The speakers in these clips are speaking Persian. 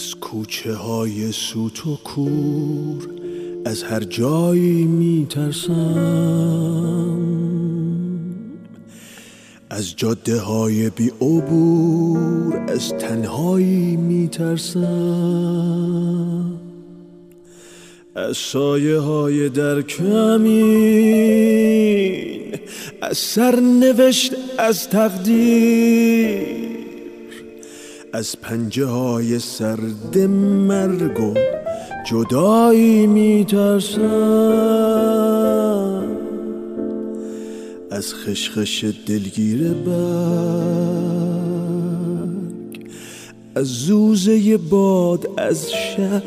از کوچه های سوت و کور از هر جایی میترسم، از جاده های بی عبور از تنهایی میترسم، از سایه های در کمین، از سرنوشت، از تقدیر، از پنجه های سرد مرگ و جدایی میترسم، از خشخش دلگیر برگ، از زوزه باد، از شب،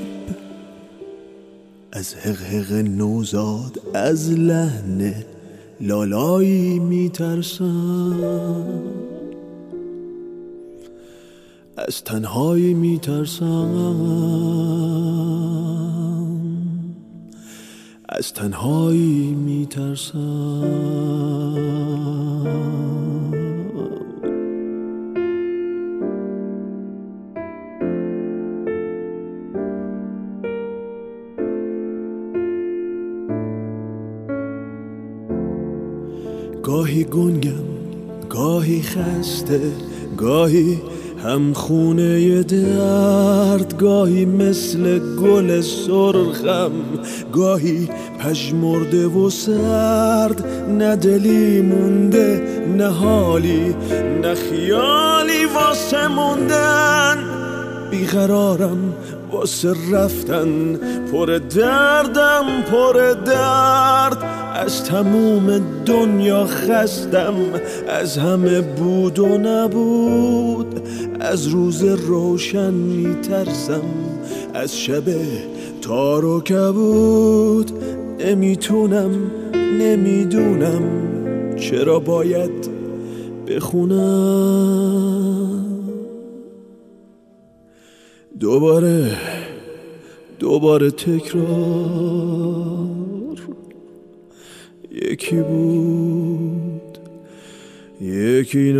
از حقحق نوزاد، از لحن لالایی میترسم، از تنهایی میترسم، از تنهایی میترسم. گاهی گنگم، گاهی خسته، گاهی همخونه درد، گاهی مثل گل سرخم، گاهی پژمرده و سرد، نه دلی مونده، نه حالی، نه خیالی واسه موندن، بیقرارم واسه رفتن، پر دردم، پر درد، از تموم دنیا خستم، از همه بود و نبود، از روز روشن میترسم، از شب تار و کبود، نمیتونم، نمیدونم چرا باید بخونم. دوباره تکرار، یکی بود یکی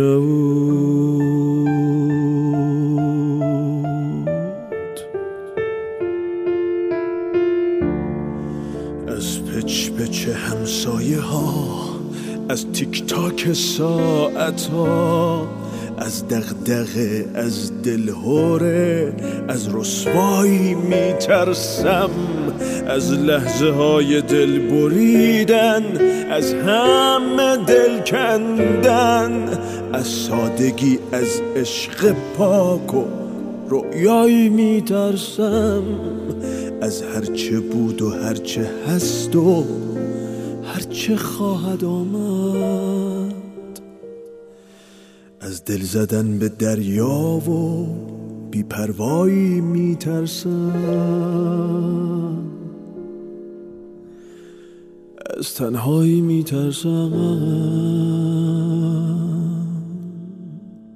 نبود، از پچ پچ همسایه ها، از تیک تاک ساعت ها، از دغدغه، از دلهوره، از رسوایی میترسم، از لحظه های دل بریدن، از همه دل کندن، از سادگی، از عشق پاک و رؤیایی میترسم، از هرچه بود و هرچه هست و هرچه خواهد آمد، از دل زدن به دریا و بی‌پروایی میترسم، از تنهایی میترسم،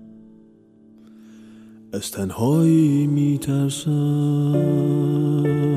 از تنهایی میترسم.